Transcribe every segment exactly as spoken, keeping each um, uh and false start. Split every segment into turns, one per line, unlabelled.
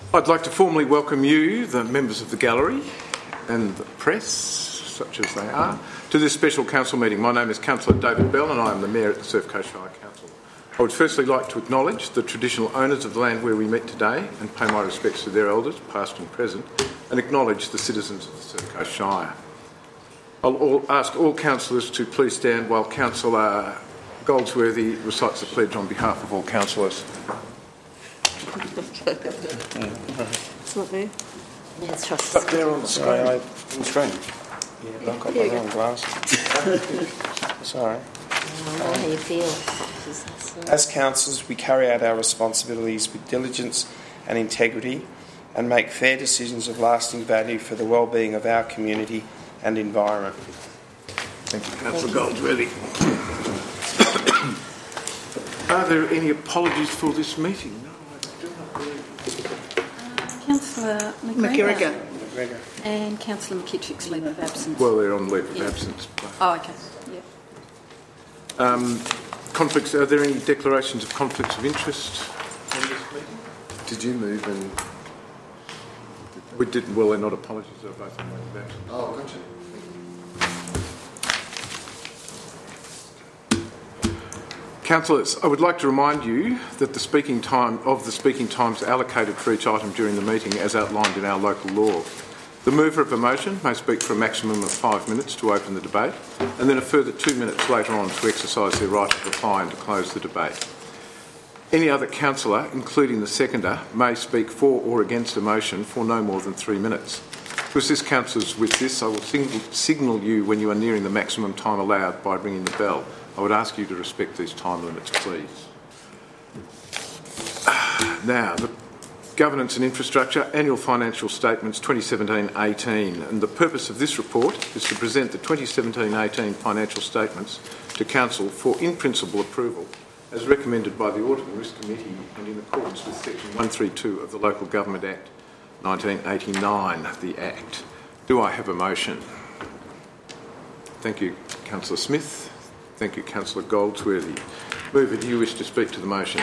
I'd like to formally welcome you, the members of the gallery and the press, such as they are, to this special council meeting. My name is Councillor David Bell and I am the Mayor at the Surf Coast Shire Council. I would firstly like to acknowledge the traditional owners of the land where we meet today and pay my respects to their elders, past and present, and acknowledge the citizens of the Surf Coast Shire. I'll all ask all councillors to please stand while Councillor Goldsworthy recites the pledge on behalf of all councillors.
It's not there.
Yeah, it's right.
Up there on the screen.
Sorry, I, on the screen. Yeah, but I've got my wrong glasses. Sorry.
I know how you feel.
As councillors, we carry out our responsibilities with diligence and integrity and make fair decisions of lasting value for the well-being of our community and environment.
Thank you, Councillor Goldsworthy. Are there any apologies for this meeting? No, I do not believe.
Uh, Councillor McGregor.
McGregor.
And Councillor McKittrick's leave of absence.
Well, they're on leave of
Yeah.
absence.
Oh, okay. Yeah.
Um, conflicts. Are there any declarations of conflicts of interest on this meeting? Did you move and we didn't? Well, they're not apologies. They're both on leave of absence.
Oh, gotcha.
Councillors, I would like to remind you that the speaking time of the speaking times allocated for each item during the meeting as outlined in our local law. The mover of a motion may speak for a maximum of five minutes to open the debate and then a further two minutes later on to exercise their right of reply and to close the debate. Any other councillor, including the seconder, may speak for or against a motion for no more than three minutes. To assist councillors with this, I will signal, signal you when you are nearing the maximum time allowed by ringing the bell. I would ask you to respect these time limits, please. Now, the Governance and Infrastructure Annual Financial Statements twenty seventeen eighteen, and the purpose of this report is to present the twenty seventeen eighteen financial statements to Council for in-principle approval as recommended by the Audit and Risk Committee and in accordance with Section one thirty-two of the Local Government Act nineteen eighty-nine, the Act. Do I have a motion? Thank you, Councillor Smith. Thank you, Councillor Goldsworthy. Mover, do you wish to speak to the motion?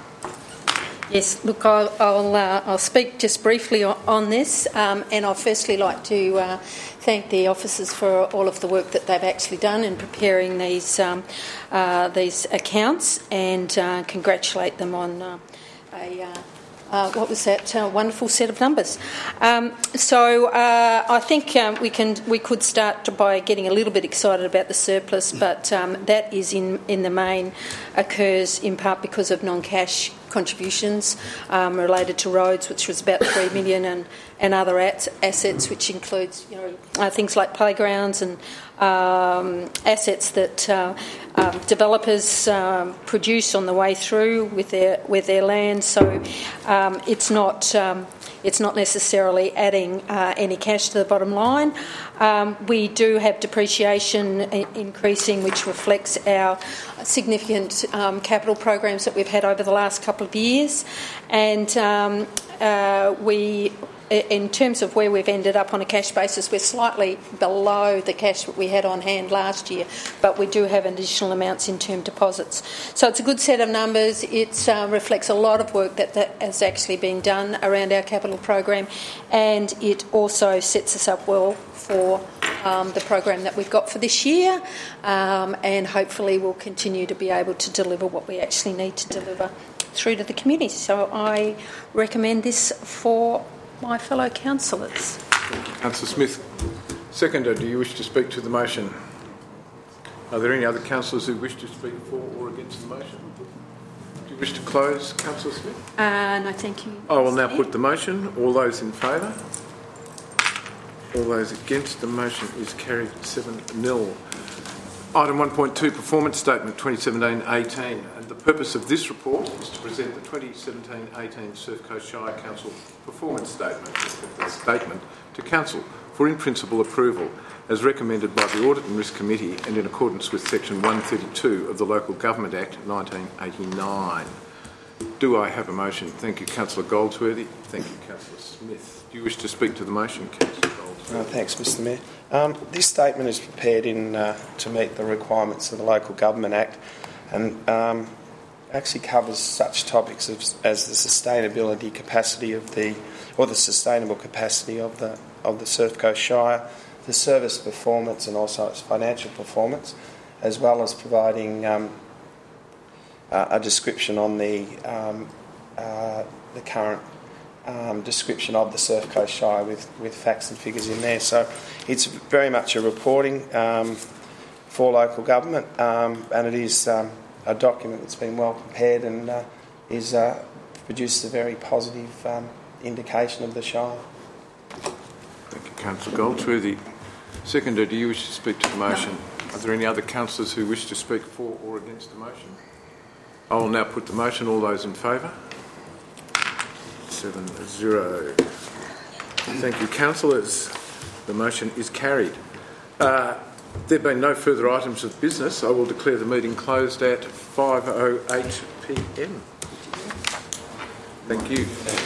Yes, look, I'll, I'll, uh, I'll speak just briefly on, on this, um, and I'd firstly like to uh, thank the officers for all of the work that they've actually done in preparing these um, uh, these accounts, and uh, congratulate them on uh, a uh, uh, what was that uh, wonderful set of numbers. Um, so uh, I think um, we can we could start by getting a little bit excited about the surplus, but um, that is in in the main occurs in part because of non-cash contributions um, related to roads, which was about three million, and, and other at- assets, which includes you know uh, things like playgrounds and um, assets that uh, um, developers um, produce on the way through with their with their land. So um, it's not um, it's not necessarily adding uh, any cash to the bottom line. Um, we do have depreciation I- increasing, which reflects our significant um, capital programs that we've had over the last couple of years, and um, uh, we, in terms of where we've ended up on a cash basis, we're slightly below the cash that we had on hand last year, but we do have additional amounts in term deposits. So it's a good set of numbers. It uh, reflects a lot of work that, that has actually been done around our capital program, and it also sets us up well for um, the program that we've got for this year, um, and hopefully we'll continue to be able to deliver what we actually need to deliver through to the community. So I recommend this for my fellow councillors.
Councillor Smith. Seconder, do you wish to speak to the motion? Are there any other councillors who wish to speak for or against the motion? Do you wish to close, Councillor Smith?
Uh, no, thank you.
I will now put the motion. All those in favour? All those against the motion is carried seven nil. Item one point two, Performance Statement twenty seventeen eighteen. And the purpose of this report is to present the twenty seventeen eighteen Surf Coast Shire Council Performance Statement, statement to Council for in-principle approval as recommended by the Audit and Risk Committee and in accordance with Section one thirty-two of the Local Government Act nineteen eighty-nine. Do I have a motion? Thank you, Councillor Goldsworthy. Thank you, Councillor Smith. Do you wish to speak to the motion, Councillor Goldsworthy?
Uh, thanks, Mister Mayor. Um, this statement is prepared in uh, to meet the requirements of the Local Government Act, and um, actually covers such topics as, as the sustainability capacity of the, or the sustainable capacity of the of the Surf Coast Shire, the service performance and also its financial performance, as well as providing um, uh, a description on the um, uh, the current um, description of the Surf Coast Shire with, with facts and figures in there. So it's very much a reporting um, for local government, um, and it is um, a document that's been well prepared and uh, is uh, produces a very positive um, indication of the Shire.
Thank you, Councillor Goldsworthy. Seconder, do you wish to speak to the motion? No. Are there any other councillors who wish to speak for or against the motion? I will now put the motion. All those in favour? Seven zero. Thank you, councillors. The motion is carried. Uh, there being no further items of business, I will declare the meeting closed at five oh eight p m. Thank you.